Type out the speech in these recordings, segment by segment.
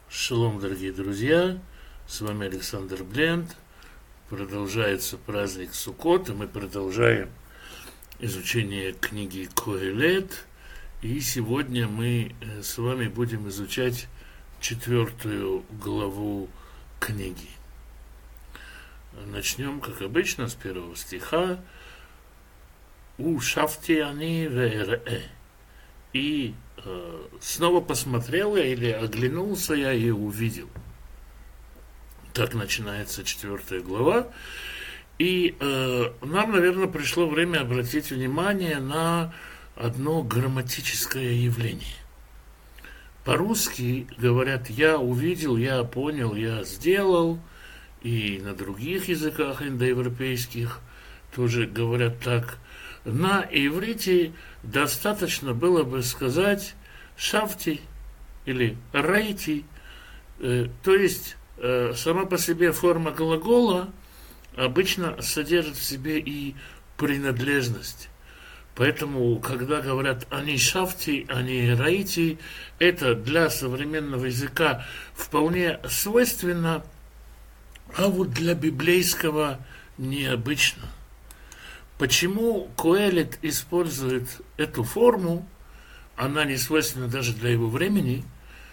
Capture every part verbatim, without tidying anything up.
Шалом, дорогие друзья, с вами Александр Блент. Продолжается праздник Суккот, и мы продолжаем изучение книги Коэлет. И сегодня мы с вами будем изучать четвертую главу книги. Начнем, как обычно, с первого стиха. «У шафти ани веэрэ». И э, снова посмотрел я или оглянулся я и увидел. Так начинается четвертая глава. И э, нам, наверное, пришло время обратить внимание на одно грамматическое явление. По-русски говорят «я увидел», «я понял», «я сделал», и на других языках индоевропейских тоже говорят так. На иврите достаточно было бы сказать «шафти» или «рейти», э, то есть э, сама по себе форма глагола обычно содержит в себе и принадлежность. Поэтому, когда говорят «они шафти», «они рейти», это для современного языка вполне свойственно, а вот для библейского необычно. Почему Коэлет использует эту форму, она не свойственна даже для его времени.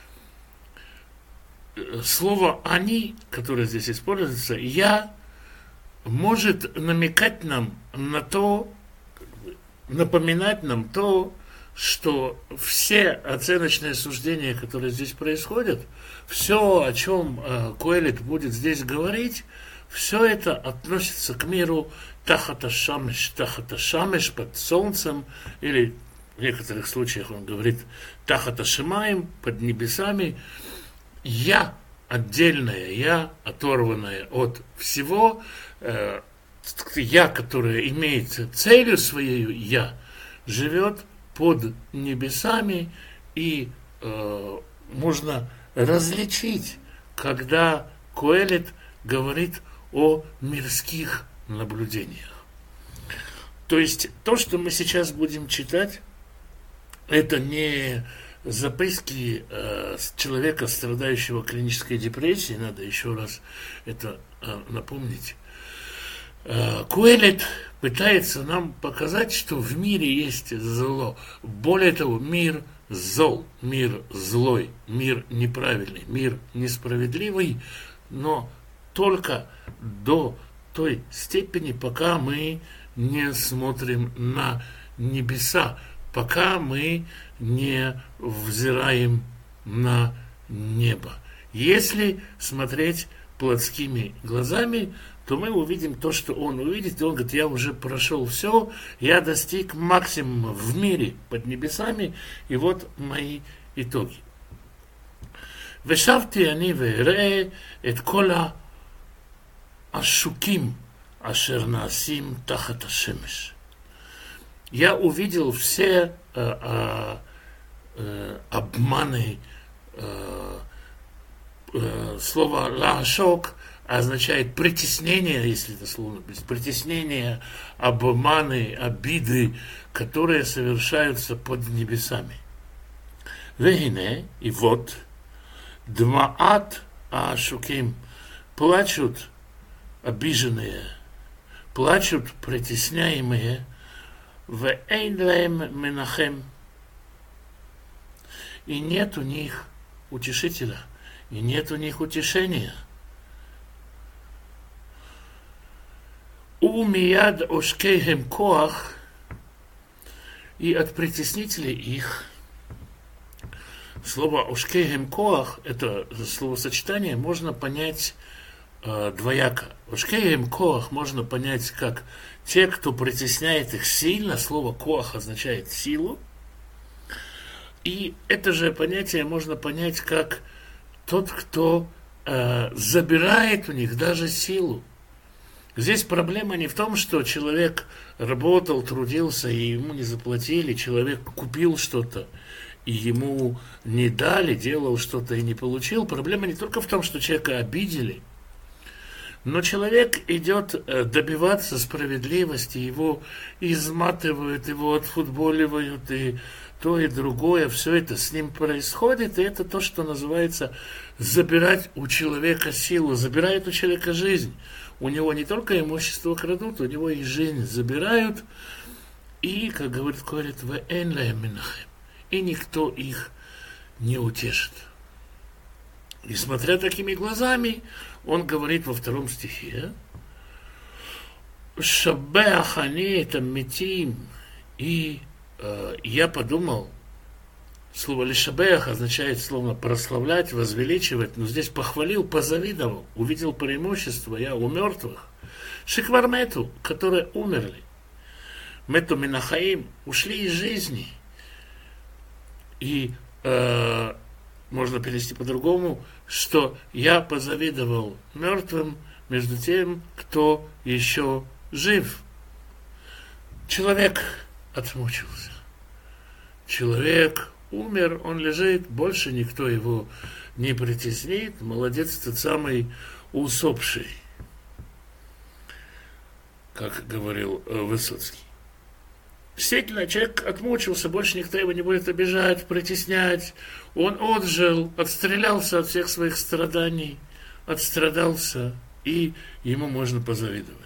Слово «они», которое здесь используется, «я», может намекать нам на то, напоминать нам то, что все оценочные суждения, которые здесь происходят, все, о чем Коэлет будет здесь говорить, все это относится к миру тахата шамеш, тахата шамеш, под солнцем, или в некоторых случаях он говорит тахата шимаем, под небесами. Я, отдельное я, оторванное от всего, э, я, которое имеет целью своей, я, живет под небесами, и э, можно различить, когда Коэлет говорит о мирских наблюдениях. То есть то, что мы сейчас будем читать, это не записки э, человека, страдающего клинической депрессией, надо еще раз это э, напомнить. Э, Коэлет пытается нам показать, что в мире есть зло. Более того, мир зол, мир злой, мир неправильный, мир несправедливый, но только до той степени, пока мы не смотрим на небеса, пока мы не взираем на небо. Если смотреть плотскими глазами, то мы увидим то, что он увидит, и он говорит: я уже прошел все, я достиг максимума в мире под небесами, и вот мои итоги. «Вешавти ани веэрэ эт кола ашуким ашер наасим тахат ашемеш». Я увидел все э, э, э, обманы. Э, э, слово «лаашок» означает притеснение, если это слово без притеснения, обманы, обиды, которые совершаются под небесами. «Вехине», и вот, «дмаат аашуким», плачут обиженные, плачут притесняемые, «вэйн лэм менахем», и нет у них утешителя, и нет у них утешения. «У мияд ошкейхем коах», и от притеснителей их. Слово «ошкейхем коах», это словосочетание можно понять э, двояко. «Ошкейхем коах» можно понять как те, кто притесняет их сильно. Слово «коах» означает силу. И это же понятие можно понять как тот, кто э, забирает у них даже силу. Здесь проблема не в том, что человек работал, трудился, и ему не заплатили, человек купил что-то, и ему не дали, делал что-то и не получил. Проблема не только в том, что человека обидели, но человек идет добиваться справедливости, его изматывают, его отфутболивают, и то и другое, все это с ним происходит, и это то, что называется забирать у человека силу, забирает у человека жизнь. У него не только имущество крадут, у него и жизнь забирают, и, как говорит Коэлет, вээн лаэм минахем, и никто их не утешит. И смотря такими глазами, он говорит во втором стихе, «Шаббеах ани эт амитим». И э, я подумал, слово «лишабеах» означает словно прославлять, возвеличивать, но здесь похвалил, позавидовал, увидел преимущество я у мертвых, шиквармету, которые умерли, мету минахаим, ушли из жизни. И э, можно перевести по-другому, что я позавидовал мертвым между тем, кто еще жив. Человек отмучился. Человек умер, он лежит, больше никто его не притеснит. Молодец тот самый усопший, как говорил Высоцкий. Действительно, человек отмучился, больше никто его не будет обижать, притеснять. Он отжил, отстрелялся от всех своих страданий, отстрадался, и ему можно позавидовать.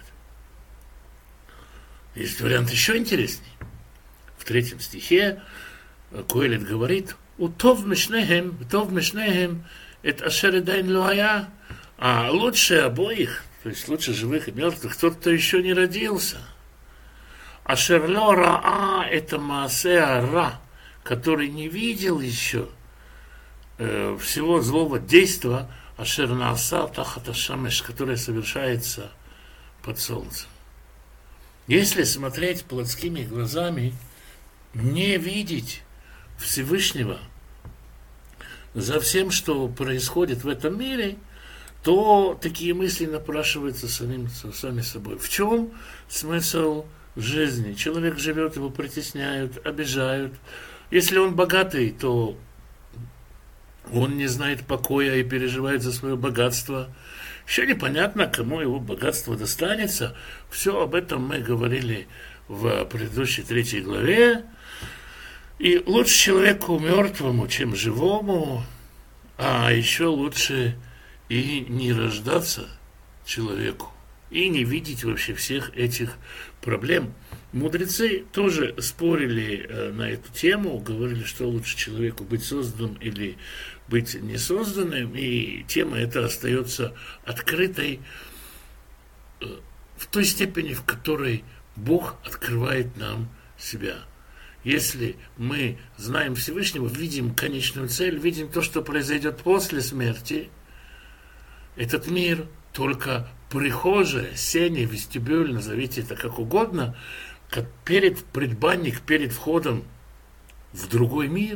Есть вариант еще интересней. В третьем стихе Коэлет говорит, «Утов мишнехем, утов мишнехем, это ашер эдайн ло хая». А лучше обоих, то есть лучше живых и мертвых, тот, кто еще не родился. Ашер ло раа, это маасе ара, который не видел еще э, всего злого действа, ашер нааса тахат ашамеш, которое совершается под солнцем. Если смотреть плотскими глазами, не видеть Всевышнего за всем, что происходит в этом мире, то такие мысли напрашиваются самим, сами собой. В чем смысл жизни? Человек живет, его притесняют, обижают. Если он богатый, то он не знает покоя и переживает за свое богатство. Еще непонятно, кому его богатство достанется. Все об этом мы говорили в предыдущей третьей главе. И лучше человеку мертвому, чем живому, а еще лучше и не рождаться человеку, и не видеть вообще всех этих проблем. Мудрецы тоже спорили э, на эту тему, говорили, что лучше человеку быть созданным или быть несозданным, и тема эта остается открытой э, в той степени, в которой Бог открывает нам себя. Если мы знаем Всевышнего, видим конечную цель, видим то, что произойдет после смерти, этот мир только прихожая, сеня, вестибюль, назовите это как угодно, как перед предбанник, перед входом в другой мир,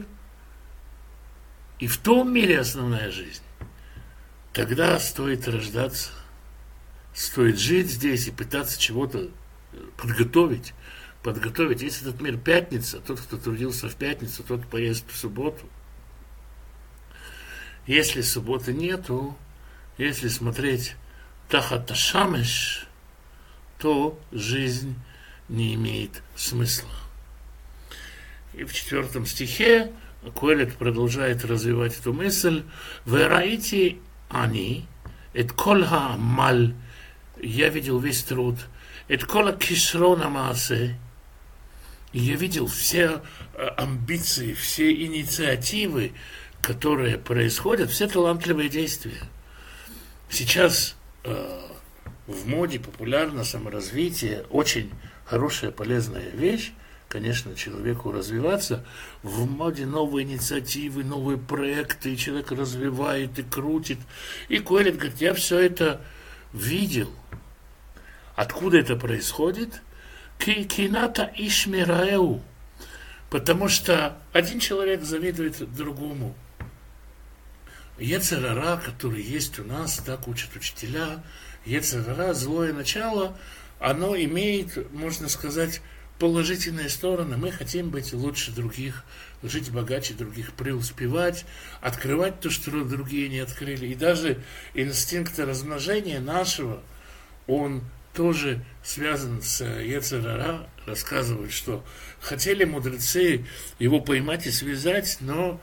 и в том мире основная жизнь, тогда стоит рождаться, стоит жить здесь и пытаться чего-то подготовить, подготовить. Если этот мир пятница, тот, кто трудился в пятницу, тот поест в субботу. Если субботы нету, если смотреть тахат ашамеш, то жизнь не имеет смысла. И в четвертом стихе Коэлет продолжает развивать эту мысль. «Вераити ани, эт кол хаамаль», я видел весь труд, «эт кола кишрона маасе», и я видел все амбиции, все инициативы, которые происходят, все талантливые действия. Сейчас э, в моде популярно саморазвитие, очень хорошая, полезная вещь, конечно, человеку развиваться. В моде новые инициативы, новые проекты, и человек развивает и крутит. И Коэлет говорит, я все это видел. Откуда это происходит? Кината ишмираэу. Потому что один человек завидует другому. Йецер ара, который есть у нас, так учат учителя, Йецер ара, злое начало, оно имеет, можно сказать, положительные стороны. Мы хотим быть лучше других, жить богаче других, преуспевать, открывать то, что другие не открыли. И даже инстинкт размножения нашего, он тоже связан с йецер ара, рассказывают, что хотели мудрецы его поймать и связать, но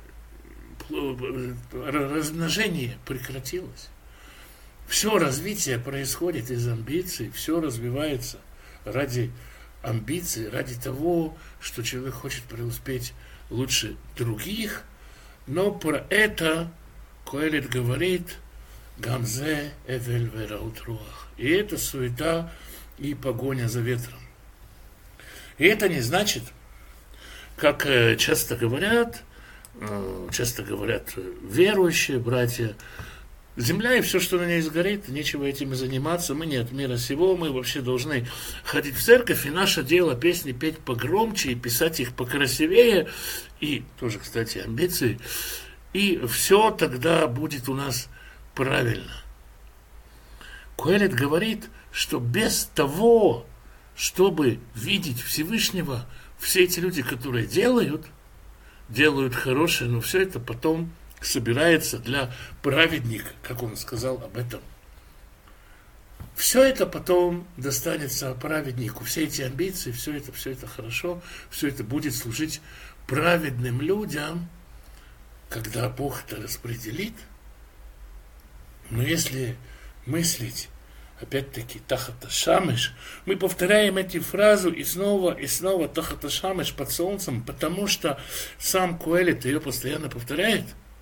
размножение прекратилось. Все развитие происходит из амбиций, все развивается ради амбиций, ради того, что человек хочет преуспеть лучше других, но про это Коэлет говорит «Гамзе эвель вераут руах». И это суета и погоня за ветром. И это не значит, как часто говорят, часто говорят верующие братья, земля и все, что на ней сгорит, нечего этим и заниматься, мы не от мира сего, мы вообще должны ходить в церковь, и наше дело песни петь погромче и писать их покрасивее, и тоже, кстати, амбиции, и все тогда будет у нас правильно. Коэлет говорит, что без того, чтобы видеть Всевышнего, все эти люди, которые делают, делают хорошее, но все это потом собирается для праведника, как он сказал об этом. Все это потом достанется праведнику, все эти амбиции, все это, все это хорошо, все это будет служить праведным людям, когда Бог это распределит. Но если мыслить, опять-таки, тахата шамеш, мы повторяем эти фразу и снова, и снова тахата шамеш под солнцем, потому что сам Коэлет ее постоянно повторяет.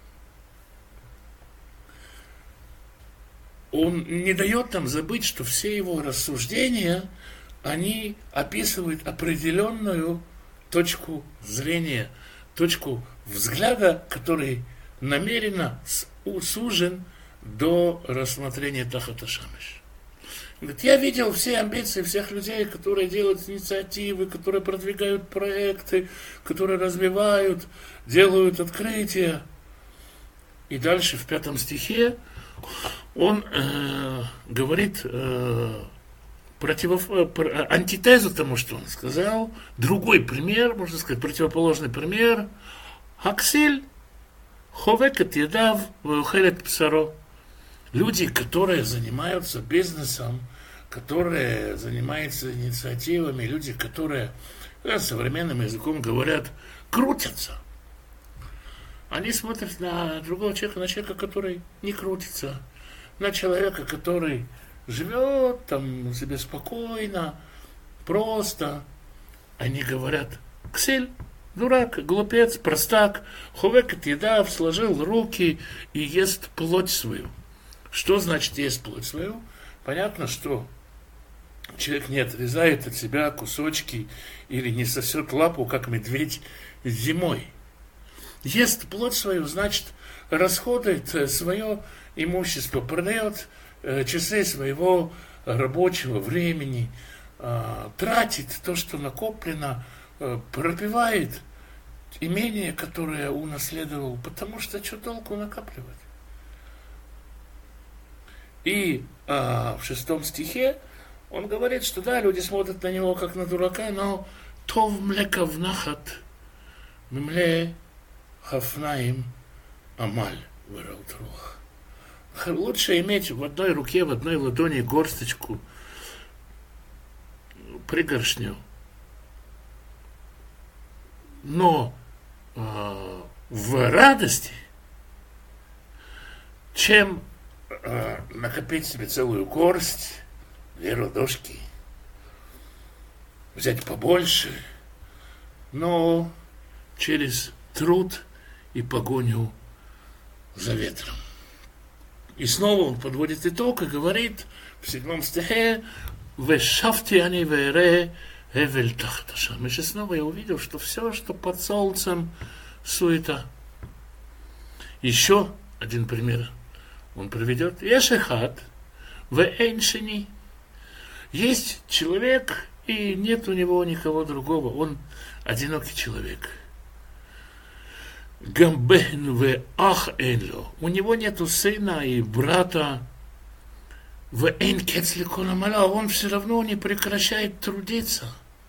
Он не дает нам забыть, что все его рассуждения, они описывают определенную точку зрения, точку взгляда, который намеренно сужен до рассмотрения тахата шамеш. Говорит, я видел все амбиции всех людей, которые делают инициативы, которые продвигают проекты, которые развивают, делают открытия. И дальше в пятом стихе он э, говорит э, противоф... э, антитезу тому, что он сказал. Другой пример, можно сказать, противоположный пример. Хаксиль ховекет едав веохелет псаро. Люди, которые занимаются бизнесом, которые занимаются инициативами, люди, которые, да, современным языком говорят, крутятся. Они смотрят на другого человека, на человека, который не крутится, на человека, который живет там себе спокойно, просто. Они говорят, ксель, дурак, глупец, простак, ховекет едав, сложил руки и ест плоть свою. Что значит ест плоть свою? Понятно, что человек не отрезает от себя кусочки или не сосет лапу, как медведь зимой. Ест плоть свою, значит, расходует свое имущество, продает часы своего рабочего времени, тратит то, что накоплено, пропивает имение, которое унаследовал, потому что что толку накапливать? И а, в шестом стихе он говорит, что да, люди смотрят на него как на дурака, но тов млека в нахат, ммле хафнаим амаль вараутрух. Лучше иметь в одной руке, в одной ладони горсточку, пригоршню, но а, в радости, чем накопить себе целую горсть, две ладошки, взять побольше, но через труд и погоню за ветром. И снова он подводит итог и говорит в седьмом стихе «Вешафти ани вере эвель тахата шамеш». И снова я увидел, что все, что под солнцем, суета. Еще один пример он приведет. Ешехат вэйншини. Есть человек, и нет у него никого другого. Он одинокий человек. Гамбен вэ ах энло. У него нету сына и брата. Вэйн кецли коламала. Он все равно не прекращает трудиться.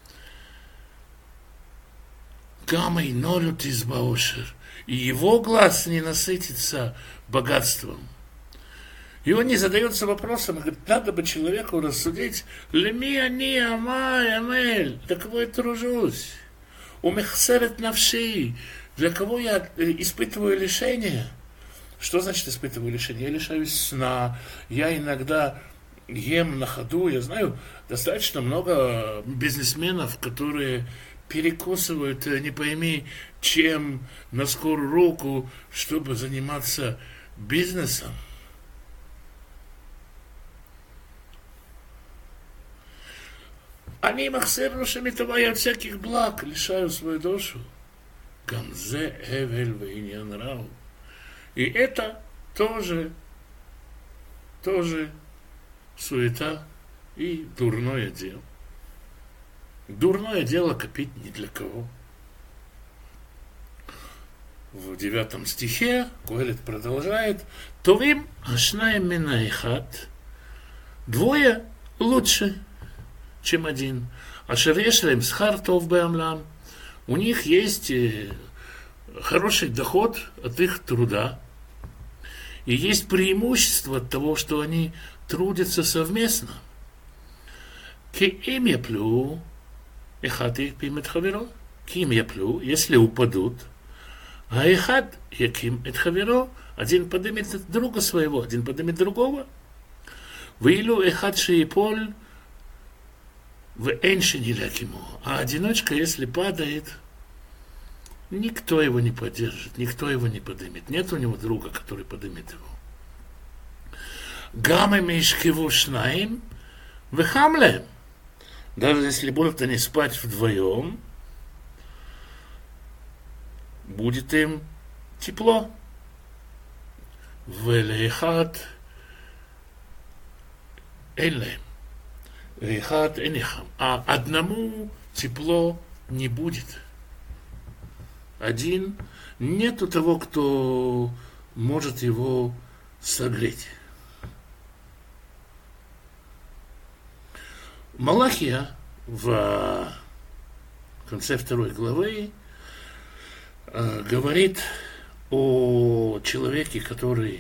Гамай нолют из баошер. И его глаз не насытится богатством. И он не задается вопросом, говорит, надо бы человеку рассудить, леми ани амай амель, для кого я тружусь, умехсерет навши, для кого я испытываю лишение. Что значит испытываю лишение? Я лишаюсь сна, я иногда ем на ходу, я знаю достаточно много бизнесменов, которые перекусывают, не пойми чем, на скорую руку, чтобы заниматься бизнесом. Они махсер рушами това, я от всяких благ лишаю свою душу. Гамзе эвель вейнян рау. И это тоже, тоже суета и дурное дело. Дурное дело копить ни для кого. В девятом стихе Коэлет продолжает: Товим ашнаем минаихат. Двое лучше, чем один. Ашер ешлем схар тов беамлам. У них есть хороший доход от их труда. И есть преимущество от того, что они трудятся совместно. Киим яплю, эхат якпим эт хаверо. Киим яплю, если упадут, а эхат яким эт хаверо, один поднимет друга своего, один поднимет другого. Вейлу эхат шеиполь в эншенилякиму. А одиночка, если падает, никто его не поддержит, никто его не поднимет. Нет у него друга, который поднимет его. Гамы мишкиву шнаим вехамлем. Даже если будут они спать вдвоем, будет им тепло. Велехат элем. Велехат энихам. А одному тепло не будет. Один, нету того, кто может его согреть. Малахия в конце второй главы э, говорит о человеке, который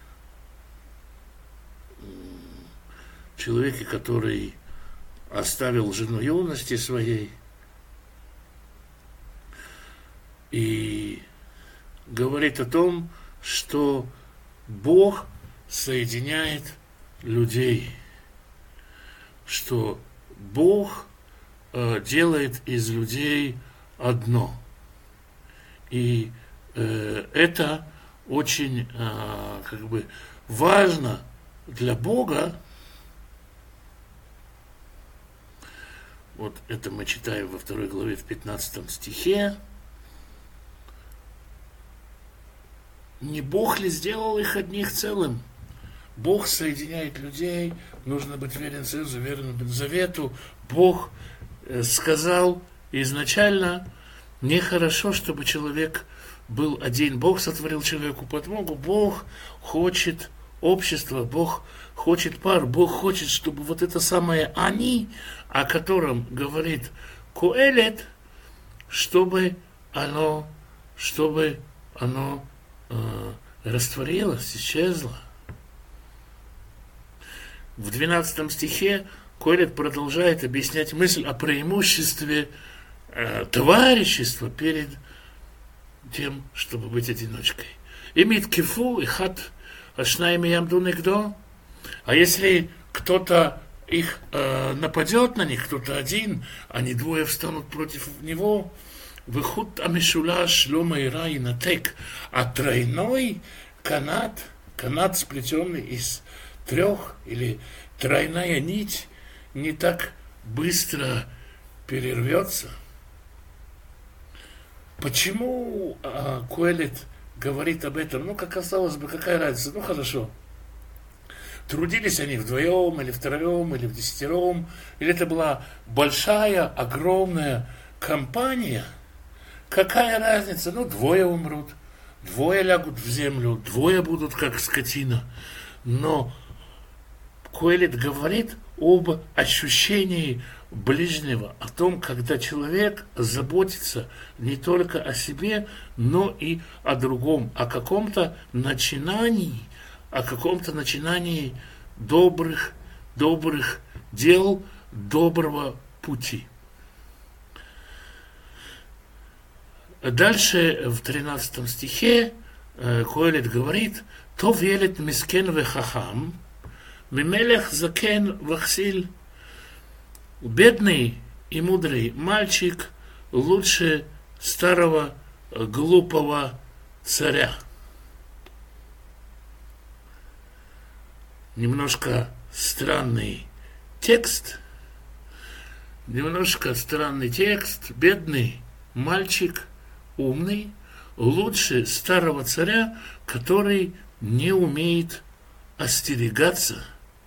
человеке, который оставил жену юности своей, и говорит о том, что Бог соединяет людей, что Бог э, делает из людей одно. И э, это очень э, как бы важно для Бога. Вот это мы читаем во второй главе в пятнадцатом стихе. Не Бог ли сделал их одних целым? Бог соединяет людей, нужно быть верен Союзу, верным Завету. Бог сказал изначально, нехорошо, чтобы человек был один. Бог сотворил человеку подмогу, Бог хочет общества, Бог хочет пар, Бог хочет, чтобы вот это самое «они», о котором говорит Коэлет, чтобы оно, чтобы оно э, растворилось, исчезло. В двенадцатом стихе Коэлет продолжает объяснять мысль о преимуществе э, товарищества перед тем, чтобы быть одиночкой. Имит кифу и хат ашнаим ямду негдо. А если кто-то их э, нападет на них, кто-то один, они двое встанут против него, выход амишулаш лома и рай натек, а тройной канат, канат сплетенный из трех, или тройная нить не так быстро перервется. Почему э, Коэлет говорит об этом? Ну, как казалось бы, какая разница? Ну, хорошо. Трудились они вдвоем, или втроем, или в десятером, или это была большая, огромная компания. Какая разница? Ну, двое умрут, двое лягут в землю, двое будут как скотина. Но Коэлет говорит об ощущении ближнего, о том, когда человек заботится не только о себе, но и о другом, о каком-то начинании, о каком-то начинании добрых, добрых дел, доброго пути. Дальше в тринадцатом стихе Коэлет говорит: «Тов елет мискен вехахам, мимелех закен вахсиль». Бедный и мудрый мальчик лучше старого глупого царя. Немножко странный текст. Немножко странный текст. Бедный мальчик, умный, лучше старого царя, который не умеет остерегаться.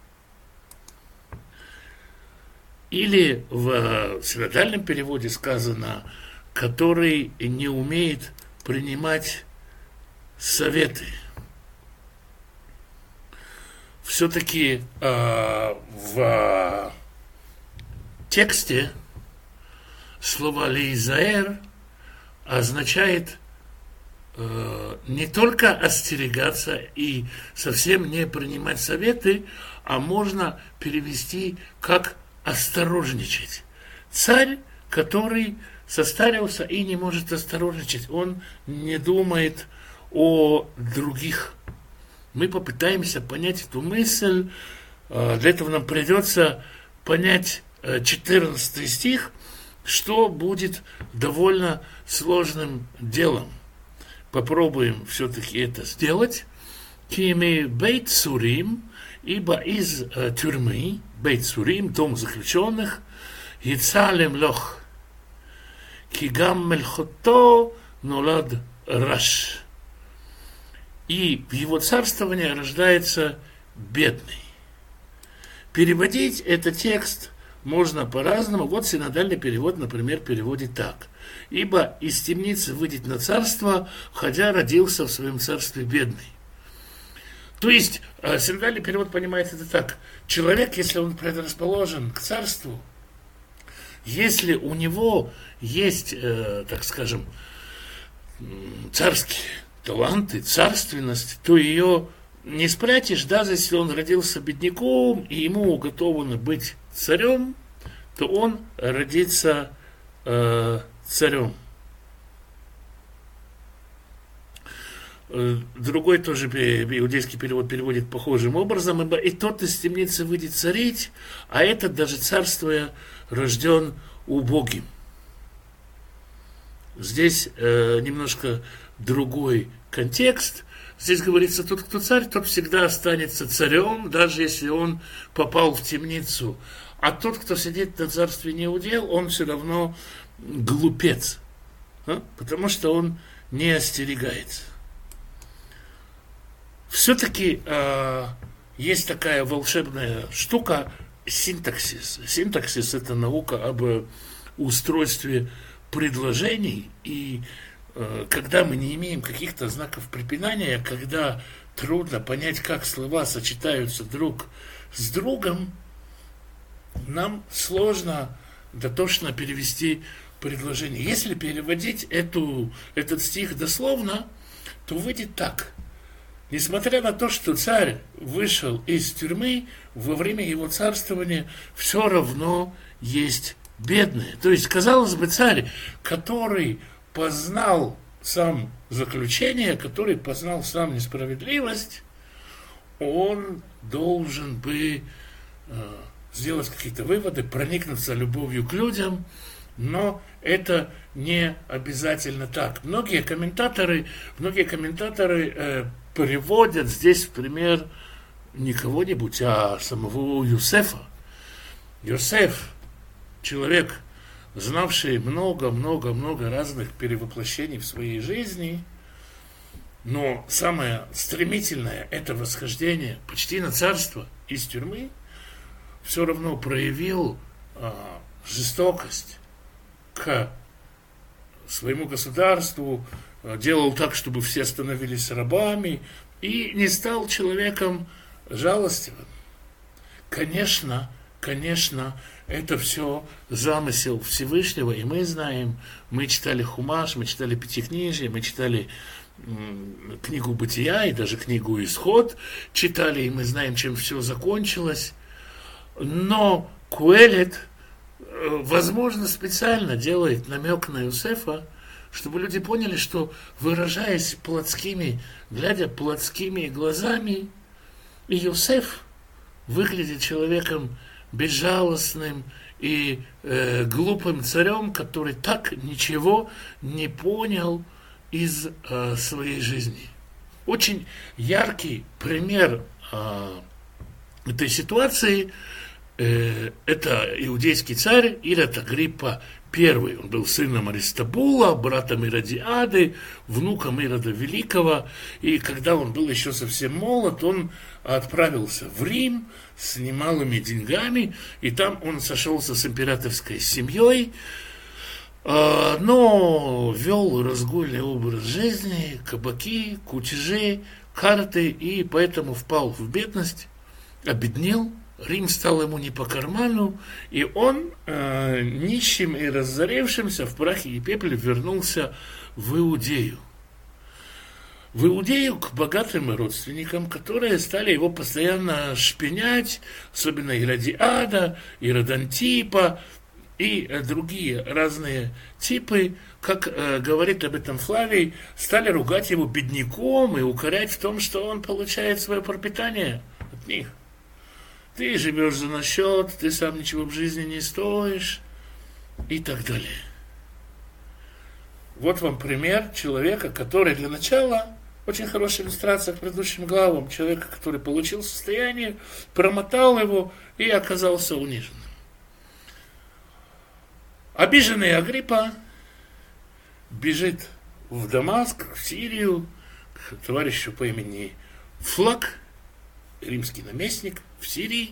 Или в синодальном переводе сказано, который не умеет принимать советы. Все-таки э, в тексте слово «лейзаэр» означает э, не только остерегаться и совсем не принимать советы, а можно перевести как осторожничать. Царь, который состарился и не может осторожничать, он не думает о других. Мы попытаемся понять эту мысль. Для этого нам придется понять четырнадцатый стих, что будет довольно сложным делом. Попробуем все-таки это сделать. Кими бейт сурим, ибо из э, тюрьмы, бейт сурим, дом заключенных, яцалем лох, кигам мельхото нолад раш. И в его царствовании рождается бедный. Переводить этот текст можно по-разному. Вот синодальный перевод, например, переводит так: «Ибо из темницы выйдет на царство, хотя родился в своем царстве бедный». То есть, синодальный перевод понимает это так: человек, если он предрасположен к царству, если у него есть, э, так скажем, царские таланты, царственность, то ее не спрячешь, даже если он родился бедняком, и ему уготовано быть царем, то он родится э, царем. Другой тоже иудейский перевод переводит похожим образом: ибо и тот из темницы выйдет царить, а этот, даже царствуя, рожден убогим. Здесь э, немножко другой контекст. Здесь говорится: тот, кто царь, тот всегда останется царем, даже если он попал в темницу. А тот, кто сидит на царстве неудел, он все равно глупец, а? Потому что он не остерегается. Все-таки э, есть такая волшебная штука — синтаксис. Синтаксис — это наука об устройстве предложений. И э, когда мы не имеем каких-то знаков препинания, когда трудно понять, как слова сочетаются друг с другом, нам сложно дотошно перевести предложение. Если переводить эту, этот стих дословно, то выйдет так: несмотря на то, что царь вышел из тюрьмы, во время его царствования все равно есть бедные. То есть, казалось бы, царь, который познал сам заключение, который познал сам несправедливость, он должен бы э, сделать какие-то выводы, проникнуться любовью к людям, но это не обязательно так. Многие комментаторы, многие комментаторы э, приводят здесь в пример не кого-нибудь, а самого Юсефа. Йосеф, человек, знавший много-много-много разных перевоплощений в своей жизни, но самое стремительное — это восхождение почти на царство из тюрьмы, все равно проявил э, жестокость к своему государству, делал так, чтобы все становились рабами, и не стал человеком жалостивым. Конечно, конечно, это все замысел Всевышнего, и мы знаем, мы читали Хумаш, мы читали Пятикнижие, мы читали книгу «Бытия» и даже книгу «Исход» читали, и мы знаем, чем все закончилось. Но Куэлет, возможно, специально делает намек на Иосифа, чтобы люди поняли, что, выражаясь плотскими, глядя плотскими глазами, Иосиф выглядит человеком безжалостным и э, глупым царем, который так ничего не понял из э, своей жизни. Очень яркий пример э, этой ситуации э, это иудейский царь Ирод Агриппа I. Он был сыном Аристобула, братом Иродиады, внуком Ирода Великого. И когда он был еще совсем молод, он отправился в Рим с немалыми деньгами, и там он сошелся с императорской семьей, но вел разгульный образ жизни, кабаки, кутежи, карты, и поэтому впал в бедность, обеднел. Рим стал ему не по карману, и он, э, нищим и разоревшимся, в прахе и пепле вернулся в Иудею. В Иудею к богатым родственникам, которые стали его постоянно шпинять, особенно Иродиада, Ирод Антипа и другие разные типы, как э, говорит об этом Флавий, стали ругать его бедняком и укорять в том, что он получает свое пропитание от них. Ты живешь за насчет, ты сам ничего в жизни не стоишь и так далее. Вот вам пример человека, который для начала, очень хорошая иллюстрация к предыдущим главам, человека, который получил состояние, промотал его и оказался униженным. Обиженный Агриппа бежит в Дамаск, в Сирию, к товарищу по имени Флаг, римский наместник в Сирии.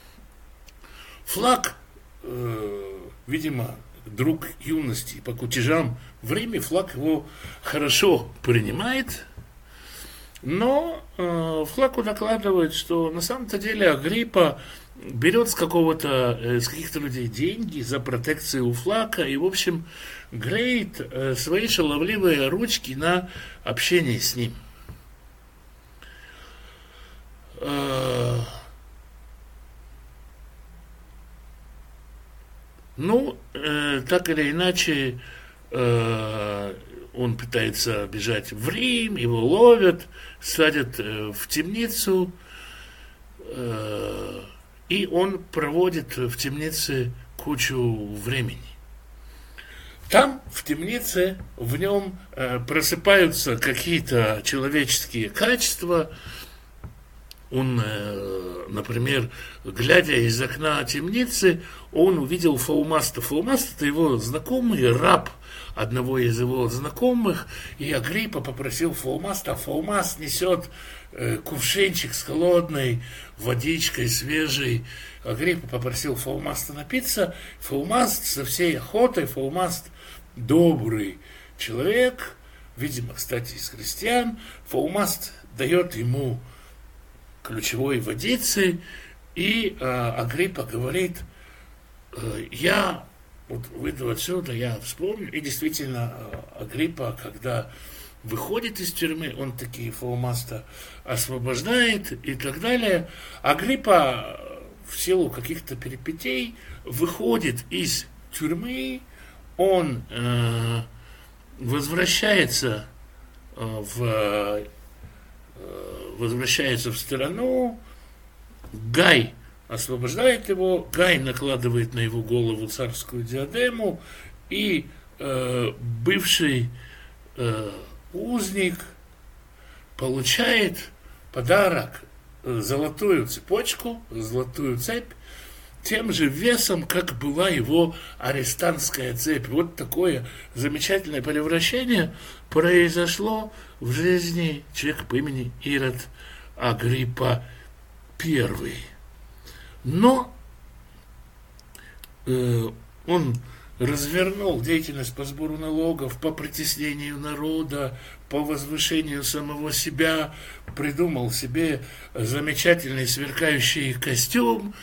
Флаг, э, видимо, друг юности по кутежам в Риме, Флаг его хорошо принимает, но э, Флагу докладывает, что на самом-то деле Агриппа берет с какого-то, э, с каких-то людей деньги за протекцию у Флага и, в общем, греет э, свои шаловливые ручки на общение с ним. Ну, э, так или иначе, э, он пытается бежать в Рим, его ловят, садят э, в темницу, э, и он проводит в темнице кучу времени. Там, в темнице, в нем э, просыпаются какие-то человеческие качества. Он, например, глядя из окна темницы, он увидел Фаумаста. Фаумаст – это его знакомый, раб одного из его знакомых, и Агриппа попросил Фаумаста, а Фаумаст несет кувшинчик с холодной водичкой, свежей. Агриппа попросил Фаумаста напиться. Фаумаст со всей охотой, Фаумаст добрый человек, видимо, кстати, из христиан. Фаумаст дает ему ключевой водицы, и э, Агриппа говорит, э, я вот выйду отсюда, я вспомню, и действительно э, Агриппа, когда выходит из тюрьмы, он таки Фаумаста освобождает и так далее. Агриппа в силу каких-то перипетий выходит из тюрьмы, он э, возвращается э, в возвращается в страну, Гай освобождает его, Гай накладывает на его голову царскую диадему, и э, бывший э, узник получает подарок, золотую цепочку, золотую цепь, тем же весом, как была его арестантская цепь. Вот такое замечательное превращение произошло в жизни человека по имени Ирод Агриппа I. Но э, он развернул деятельность по сбору налогов, по притеснению народа, по возвышению самого себя, придумал себе замечательный сверкающий костюм,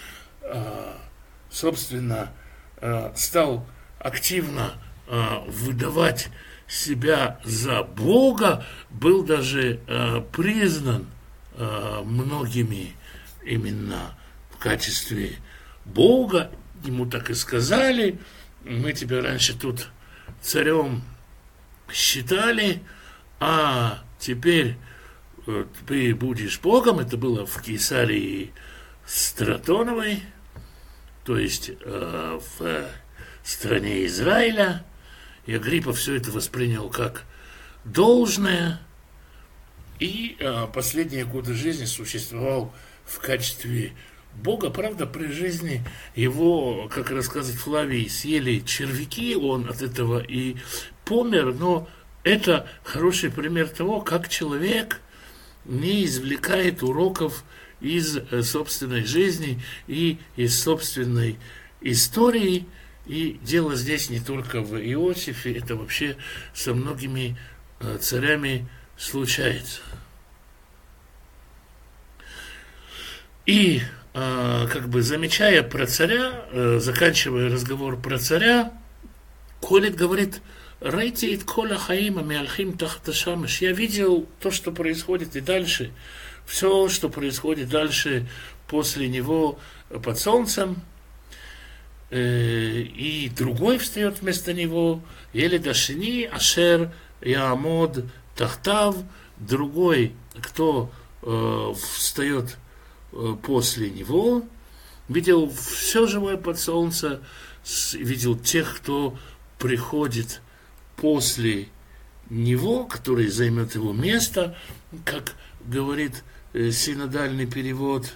собственно, стал активно выдавать себя за Бога, был даже э, признан э, многими именно в качестве Бога. Ему так и сказали: мы тебя раньше тут царем считали, а теперь э, ты будешь Богом. Это было в Кесарии Стратоновой, то есть э, в стране Израиля. И Агриппа все это воспринял как должное, и э, последние годы жизни существовал в качестве Бога. Правда, при жизни его, как рассказывает Флавий, съели червяки, он от этого и помер, но это хороший пример того, как человек не извлекает уроков из э, собственной жизни и из собственной истории. И дело здесь не только в Иосифе, это вообще со многими э, царями случается. И э, как бы замечая про царя, э, заканчивая разговор про царя, Коэлет говорит: «Рейти ит кола хаима миалхим тахта шамеш». Я видел то, что происходит и дальше, все, что происходит дальше после него под солнцем. И другой встает вместо него, Еледашини Ашер Яамод Тахтав, другой, кто э, встает э, после него, видел все живое под солнцем, видел тех, кто приходит после него, который займет его место, как говорит э, синодальный перевод.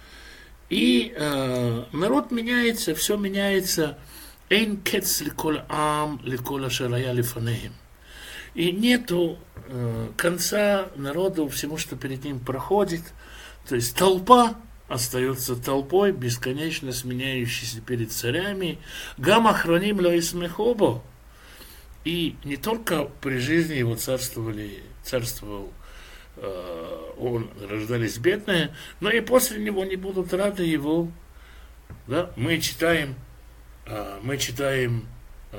И э, народ меняется, все меняется. Эйн кец ликоль ам ликоль ашарая лифанеем. И нету э, конца народу всему, что перед ним проходит. То есть толпа остается толпой, бесконечно сменяющейся перед царями. Гам ахроним ло исмехобо. И не только при жизни его царствовали, царствовал он, рождались бедные, но и после него не будут рады его. Да? Мы читаем, мы читаем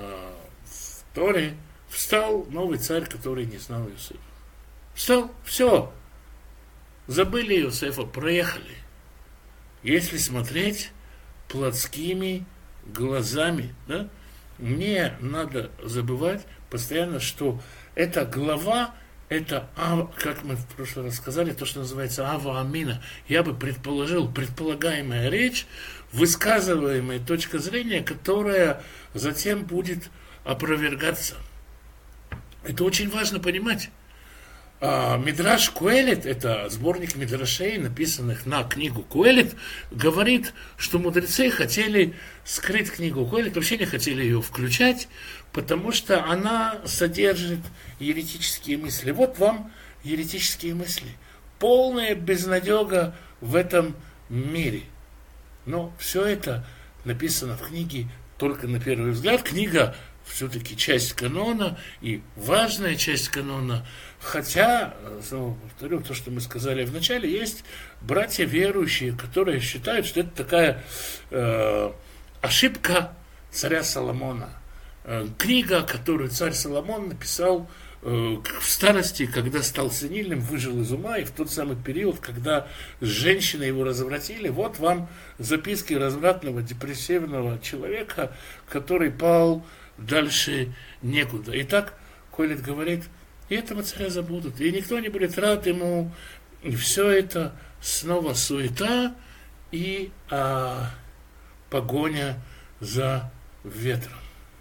в Торе: встал новый царь, который не знал Иосифа. Встал, все, забыли Иосифа, проехали. Если смотреть плотскими глазами, да, не надо забывать постоянно, что эта глава, это, как мы в прошлый раз сказали, то, что называется ава амина. Я бы предположил, предполагаемая речь, высказываемая точка зрения, которая затем будет опровергаться. Это очень важно понимать. А, Мидраш Коэлет, это сборник мидрашей, написанных на книгу Коэлет, говорит, что мудрецы хотели скрыть книгу Коэлет, вообще не хотели ее включать, потому что она содержит еретические мысли. Вот вам еретические мысли. Полная безнадега в этом мире. Но все это написано в книге только на первый взгляд. Книга все-таки часть канона и важная часть канона. Хотя, снова повторю то, что мы сказали в начале, есть братья верующие, которые считают, что это такая э, ошибка царя Соломона. Э, книга, которую царь Соломон написал э, в старости, когда стал сенильным, выжил из ума, и в тот самый период, когда женщины его развратили. Вот вам записки развратного, депрессивного человека, который пал дальше некуда. Итак, Коэлет говорит: и этого царя забудут, и никто не будет рад ему, и все это снова суета и а, погоня за ветром.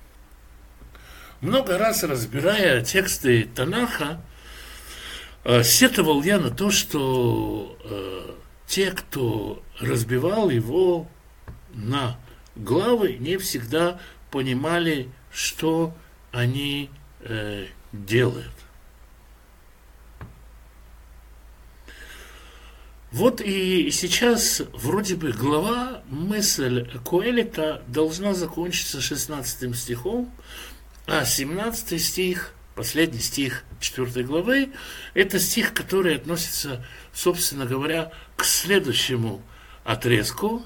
Много раз, разбирая тексты Танаха, а, сетовал я на то, что а, те, кто разбивал его на главы, не всегда понимали, что они э, делают. Вот и сейчас вроде бы глава, мысль Коэлета должна закончиться шестнадцатым стихом, а семнадцатый стих, последний стих четвёртой главы, это стих, который относится, собственно говоря, к следующему отрезку.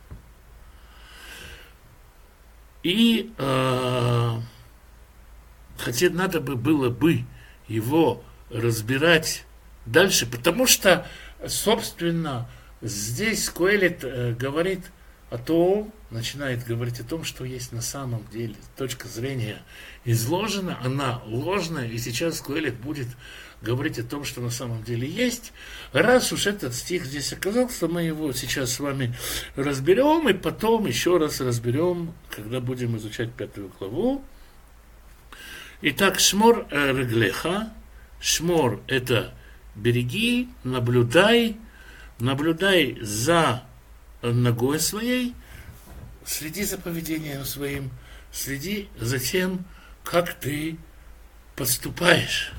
И э, хотя надо бы было бы его разбирать дальше, потому что, собственно, здесь Коэлет э, говорит о том, начинает говорить о том, что есть на самом деле. Точка зрения изложена, она ложная, и сейчас Коэлет будет говорить о том, что на самом деле есть. Раз уж этот стих здесь оказался, мы его сейчас с вами разберем, и потом еще раз разберем, когда будем изучать пятую главу. Итак, шмор реглеха. Шмор – это береги, наблюдай, наблюдай за ногой своей, следи за поведением своим, следи за тем, как ты поступаешь.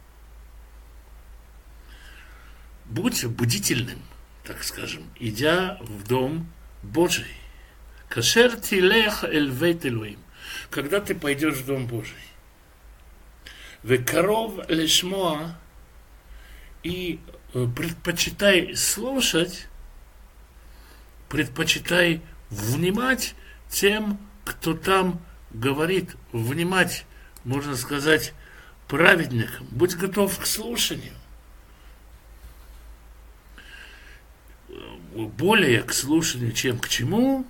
Будь бдительным, так скажем, идя в дом Божий. Кашер тилех эль вейт Элоим. Когда ты пойдешь в дом Божий. Векаров лешмоа. И предпочитай слушать, предпочитай внимать тем, кто там говорит. Внимать, можно сказать, праведникам. Будь готов к слушанию. Более к слушанию, чем к чему?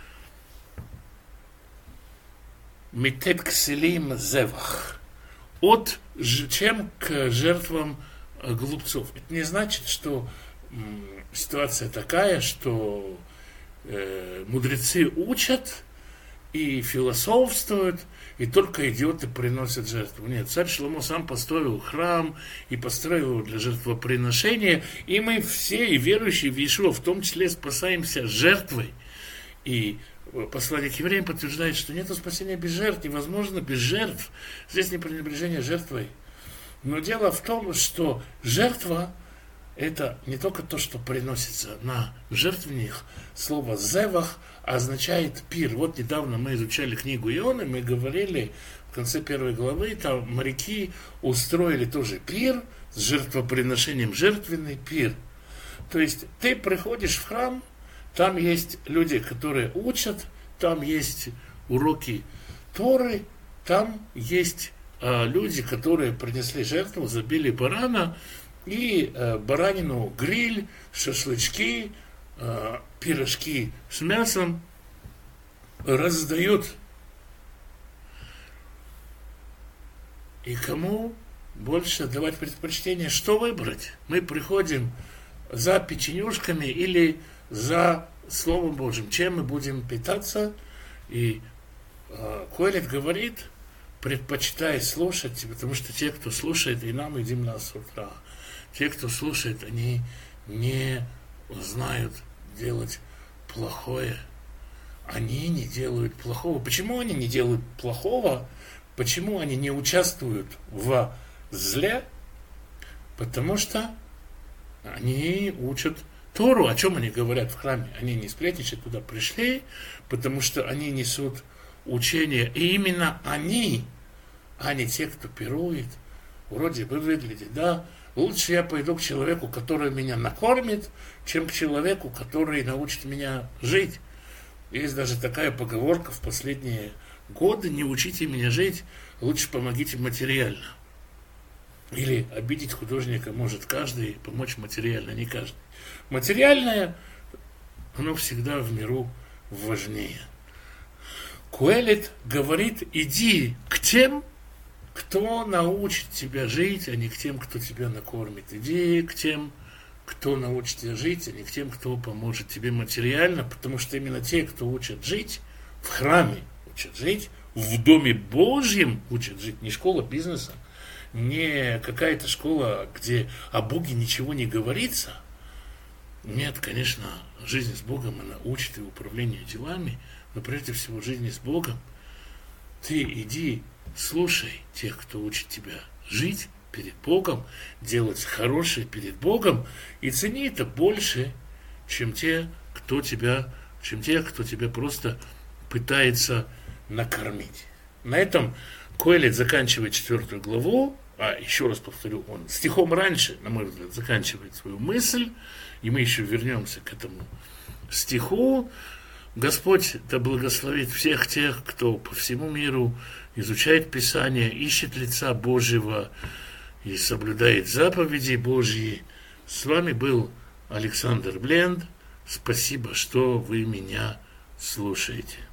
Митет кселим зевах. От, чем к жертвам глупцов. Это не значит, что м, ситуация такая, что э, мудрецы учат и философствуют, и только идиоты приносят жертву. Нет, царь Шломо сам построил храм и построил его для жертвоприношения, и мы все, и верующие в Иешуа, в том числе, спасаемся жертвой. И послание к евреям подтверждает, что нет спасения без жертв, невозможно без жертв. Здесь не пренебрежение жертвой. Но дело в том, что жертва – это не только то, что приносится на жертвенник. Слово «зевах» означает пир. Вот недавно мы изучали книгу Ионы, мы говорили в конце первой главы, там моряки устроили тоже пир с жертвоприношением, жертвенный пир. То есть ты приходишь в храм, там есть люди, которые учат, там есть уроки Торы, там есть э, люди, которые принесли жертву, забили барана, и э, баранину гриль, шашлычки, э, пирожки с мясом раздают. И кому больше давать предпочтение, что выбрать? Мы приходим за печенюшками или за Словом Божьим, чем мы будем питаться. И э, Коэлет говорит, предпочитай слушать, потому что те, кто слушает, и нам едим на с утра, те, кто слушает, они не знают делать плохое. Они не делают плохого. Почему они не делают плохого? Почему они не участвуют в зле? Потому что они учат Тору. О чем они говорят в храме? Они не сплетничают, туда пришли, потому что они несут учение. И именно они, а не те, кто пирует, вроде бы выглядит, да, лучше я пойду к человеку, который меня накормит, чем к человеку, который научит меня жить. Есть даже такая поговорка в последние годы: не учите меня жить, лучше помогите материально. Или обидеть художника может каждый, помочь материально не каждый. Материальное, оно всегда в миру важнее. Коэлет говорит: иди к тем, кто научит тебя жить, а не к тем, кто тебя накормит. Иди к тем, кто научит тебя жить, а не к тем, кто поможет тебе материально, потому что именно те, кто учат жить, в храме учат жить, в Доме Божьем учат жить, не школа бизнеса, не какая-то школа, где о Боге ничего не говорится. Нет, конечно, жизнь с Богом, она учит и управлению делами, но прежде всего жизни с Богом. Ты иди, слушай тех, кто учит тебя жить перед Богом, делать хорошее перед Богом, и цени это больше, чем те, кто тебя, чем те, кто тебя просто пытается накормить. На этом Коэлет заканчивает четвертую главу, а еще раз повторю, он стихом раньше, на мой взгляд, заканчивает свою мысль, и мы еще вернемся к этому стиху. Господь да благословит всех тех, кто по всему миру изучает Писание, ищет лица Божьего и соблюдает заповеди Божьи. С вами был Александр Бленд. Спасибо, что вы меня слушаете.